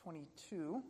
22.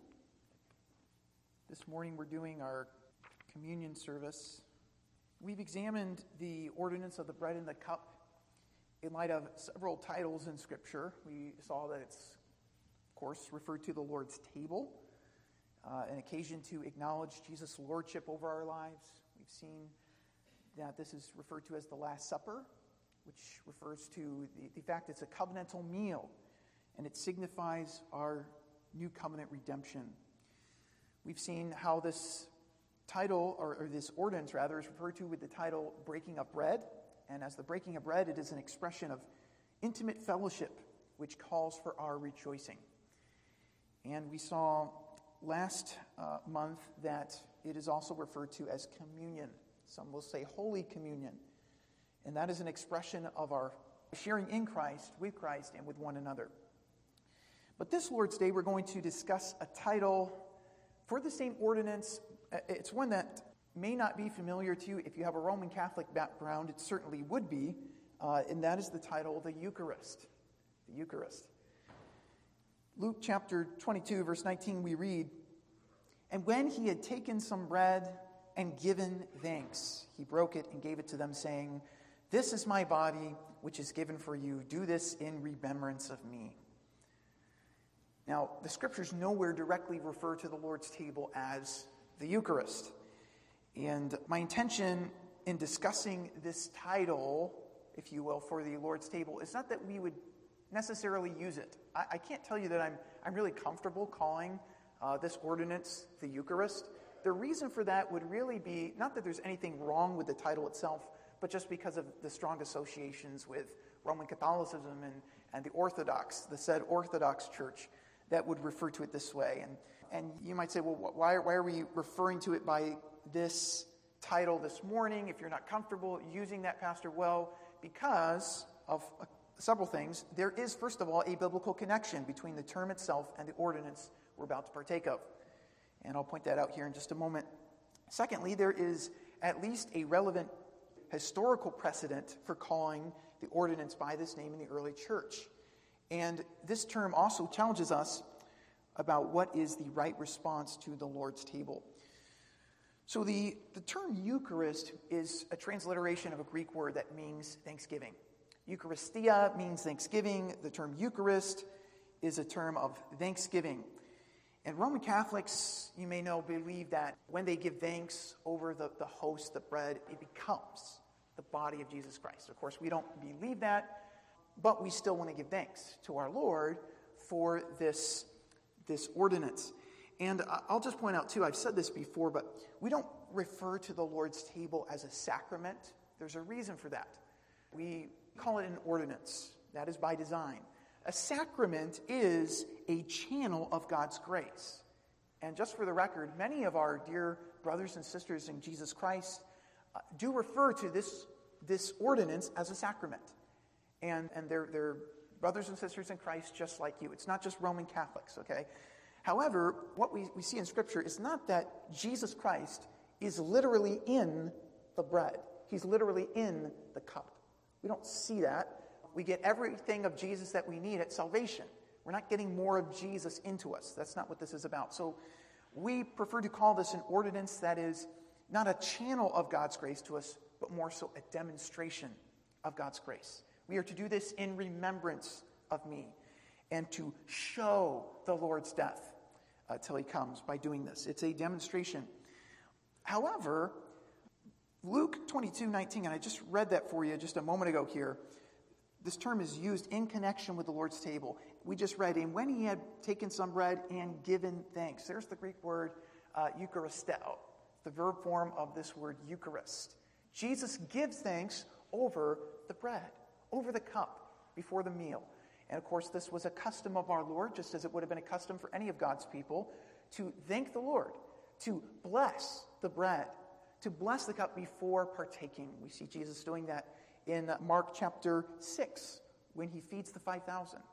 This morning we're doing our communion service. We've examined the ordinance of the bread and the cup in light of several titles in Scripture. We saw that it's, of course, referred to the Lord's table, an occasion to acknowledge Jesus' lordship over our lives. We've seen that this is referred to as the Last Supper, which refers to the fact it's a covenantal meal, and it signifies our new covenant redemption. We've seen how this title, or this ordinance rather, is referred to with the title breaking of bread. And as the breaking of bread, it is an expression of intimate fellowship, which calls for our rejoicing. And we saw last month that it is also referred to as communion. Some will say Holy Communion. And that is an expression of our sharing in Christ, with Christ, and with one another. But this Lord's Day, we're going to discuss a title for the same ordinance. It's one that may not be familiar to you. If you have a Roman Catholic background, it certainly would be. And that is the title, the Eucharist. The Eucharist. Luke chapter 22, verse 19, we read, "And when he had taken some bread and given thanks, he broke it and gave it to them, saying, 'This is my body, which is given for you. Do this in remembrance of me.'" Now, the Scriptures nowhere directly refer to the Lord's table as the Eucharist. And my intention in discussing this title, if you will, for the Lord's table, is not that we would necessarily use it. I can't tell you that I'm really comfortable calling this ordinance the Eucharist. The reason for that would really be, not that there's anything wrong with the title itself, but just because of the strong associations with Roman Catholicism and the Orthodox, the said Orthodox Church, that would refer to it this way. And you might say, well, why are we referring to it by this title this morning if you're not comfortable using that, Pastor? Well, because of several things. There is, first of all, a biblical connection between the term itself and the ordinance we're about to partake of. And I'll point that out here in just a moment. Secondly, there is at least a relevant historical precedent for calling the ordinance by this name in the early church. And this term also challenges us about what is the right response to the Lord's table. So the term Eucharist is a transliteration of a Greek word that means thanksgiving. Eucharistia means thanksgiving. The term Eucharist is a term of thanksgiving. And Roman Catholics, you may know, believe that when they give thanks over the host, the bread, it becomes the body of Jesus Christ. Of course, we don't believe that, but we still want to give thanks to our Lord for this ordinance. And I'll just point out, too, I've said this before, but we don't refer to the Lord's table as a sacrament. There's a reason for that. We call it an ordinance. That is by design. A sacrament is a channel of God's grace. And just for the record, many of our dear brothers and sisters in Jesus Christ do refer to this ordinance as a sacrament. And they're brothers and sisters in Christ just like you. It's not just Roman Catholics, okay? However, what we see in Scripture is not that Jesus Christ is literally in the bread. He's literally in the cup. We don't see that. We get everything of Jesus that we need at salvation. We're not getting more of Jesus into us. That's not what this is about. So we prefer to call this an ordinance that is not a channel of God's grace to us, but more so a demonstration of God's grace. We are to do this in remembrance of me and to show the Lord's death till he comes by doing this. It's a demonstration. However, Luke 22:19, and I just read that for you just a moment ago here, this term is used in connection with the Lord's table. We just read, "And when he had taken some bread and given thanks." There's the Greek word eucharisteo, the verb form of this word Eucharist. Jesus gives thanks over the bread, over the cup, before the meal. And of course, this was a custom of our Lord, just as it would have been a custom for any of God's people, to thank the Lord, to bless the bread, to bless the cup before partaking. We see Jesus doing that in Mark chapter 6, when he feeds the 5,000.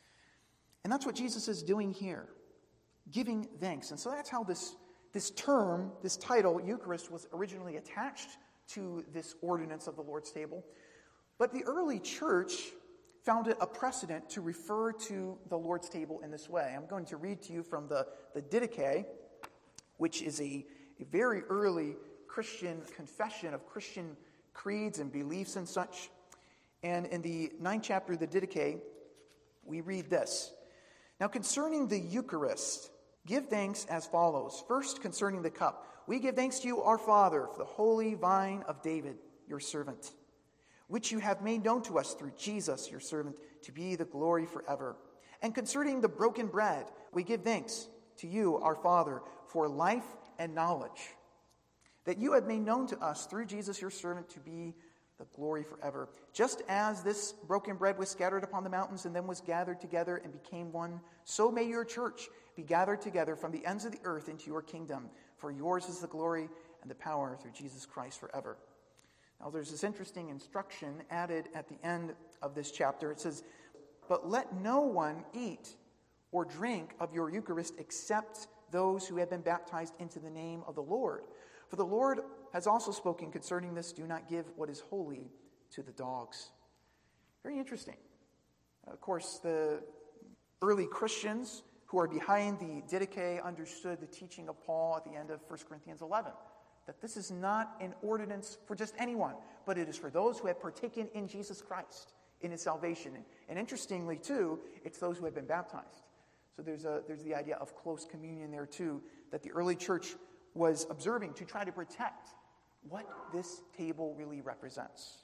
And that's what Jesus is doing here, giving thanks. And so that's how this term, this title, Eucharist, was originally attached to this ordinance of the Lord's table. But the early church found it a precedent to refer to the Lord's table in this way. I'm going to read to you from the Didache, which is a very early Christian confession of Christian creeds and beliefs and such. And in the 9th chapter of the Didache, we read this. Now concerning the Eucharist, give thanks as follows. First, concerning the cup, we give thanks to you, our Father, for the holy vine of David, your servant, which you have made known to us through Jesus, your servant, to be the glory forever. And concerning the broken bread, we give thanks to you, our Father, for life and knowledge, that you have made known to us through Jesus, your servant, to be the glory forever. Just as this broken bread was scattered upon the mountains and then was gathered together and became one, so may your church be gathered together from the ends of the earth into your kingdom. For yours is the glory and the power through Jesus Christ forever. Now there's this interesting instruction added at the end of this chapter. It says, but let no one eat or drink of your Eucharist except those who have been baptized into the name of the Lord. For the Lord has also spoken concerning this, do not give what is holy to the dogs. Very interesting. Of course, the early Christians who are behind the Didache understood the teaching of Paul at the end of 1 Corinthians 11, that this is not an ordinance for just anyone, but it is for those who have partaken in Jesus Christ, in his salvation. And interestingly, too, it's those who have been baptized. So there's the idea of close communion there, too, that the early church was observing to try to protect what this table really represents.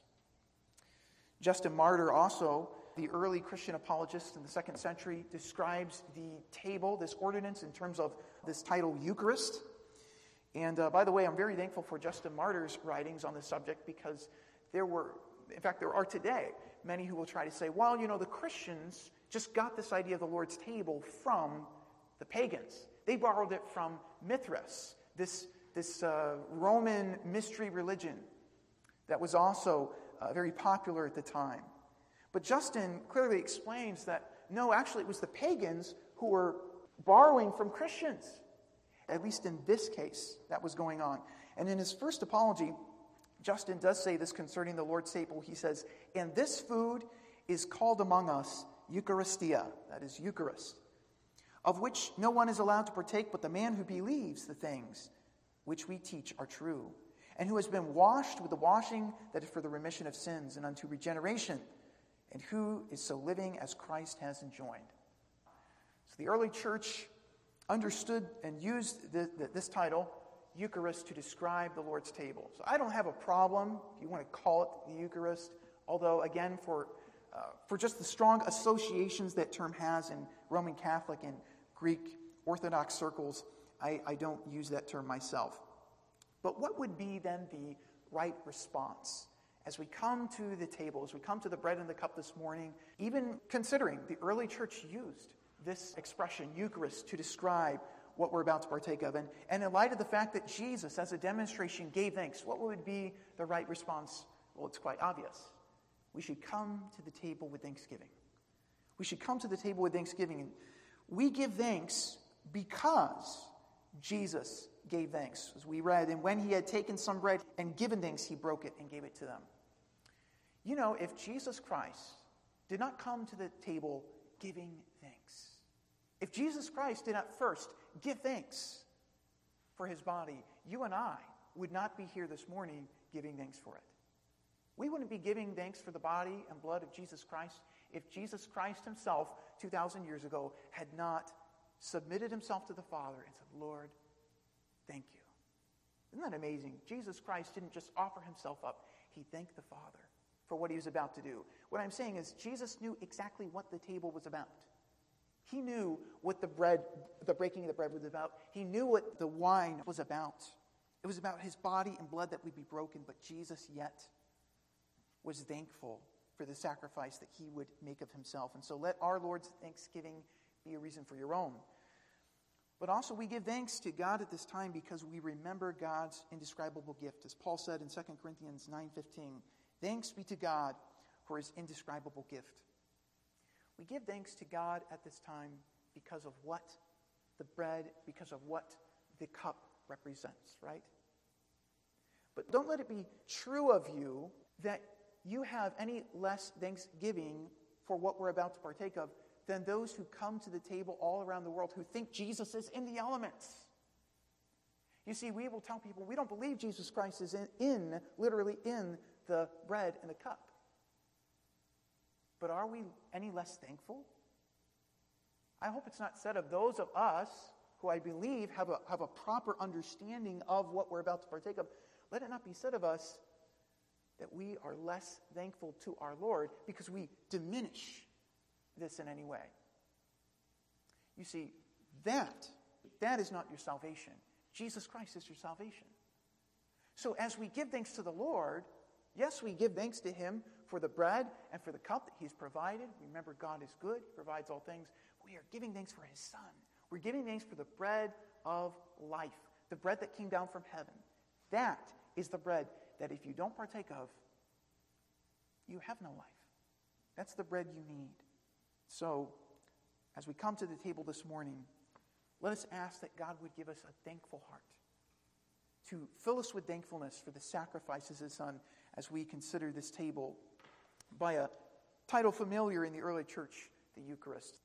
Justin Martyr, also the early Christian apologist in the 2nd century, describes the table, this ordinance, in terms of this title, Eucharist. And by the way, I'm very thankful for Justin Martyr's writings on this subject, because there are today many who will try to say, well, the Christians just got this idea of the Lord's table from the pagans. They borrowed it from Mithras, this Roman mystery religion that was also very popular at the time. But Justin clearly explains that, no, actually it was the pagans who were borrowing from Christians. At least in this case, that was going on. And in his first apology, Justin does say this concerning the Lord's table. He says, and this food is called among us Eucharistia, that is Eucharist, of which no one is allowed to partake but the man who believes the things which we teach are true, and who has been washed with the washing that is for the remission of sins and unto regeneration, and who is so living as Christ has enjoined. So the early church understood and used this title, Eucharist, to describe the Lord's table. So I don't have a problem if you want to call it the Eucharist, although, again, for just the strong associations that term has in Roman Catholic and Greek Orthodox circles, I don't use that term myself. But what would be then the right response as we come to the table, as we come to the bread and the cup this morning, even considering the early church used this expression, Eucharist, to describe what we're about to partake of. And in light of the fact that Jesus, as a demonstration, gave thanks, what would be the right response? Well, it's quite obvious. We should come to the table with thanksgiving. We should come to the table with thanksgiving. And we give thanks because Jesus gave thanks. As we read, and when he had taken some bread and given thanks, he broke it and gave it to them. If Jesus Christ did not come to the table giving thanks, if Jesus Christ did not first give thanks for his body, you and I would not be here this morning giving thanks for it. We wouldn't be giving thanks for the body and blood of Jesus Christ if Jesus Christ himself, 2,000 years ago, had not submitted himself to the Father and said, Lord, thank you. Isn't that amazing? Jesus Christ didn't just offer himself up. He thanked the Father for what he was about to do. What I'm saying is Jesus knew exactly what the table was about. He knew what the breaking of the bread was about. He knew what the wine was about. It was about his body and blood that would be broken, but Jesus yet was thankful for the sacrifice that he would make of himself. And so let our Lord's thanksgiving be a reason for your own. But also we give thanks to God at this time because we remember God's indescribable gift. As Paul said in 2 Corinthians 9:15, thanks be to God for his indescribable gift. We give thanks to God at this time because of what the bread, because of what the cup represents, right? But don't let it be true of you that you have any less thanksgiving for what we're about to partake of than those who come to the table all around the world who think Jesus is in the elements. You see, we will tell people we don't believe Jesus Christ is literally in the bread and the cup. But are we any less thankful? I hope it's not said of those of us who I believe have a proper understanding of what we're about to partake of. Let it not be said of us that we are less thankful to our Lord because we diminish this in any way. You see, that is not your salvation. Jesus Christ is your salvation. So as we give thanks to the Lord, yes, we give thanks to Him for the bread and for the cup that He's provided. Remember, God is good. He provides all things. We are giving thanks for His Son. We're giving thanks for the bread of life, the bread that came down from heaven. That is the bread that if you don't partake of, you have no life. That's the bread you need. So, as we come to the table this morning, let us ask that God would give us a thankful heart, to fill us with thankfulness for the sacrifices of His Son as we consider this table by a title familiar in the early church, the Eucharist.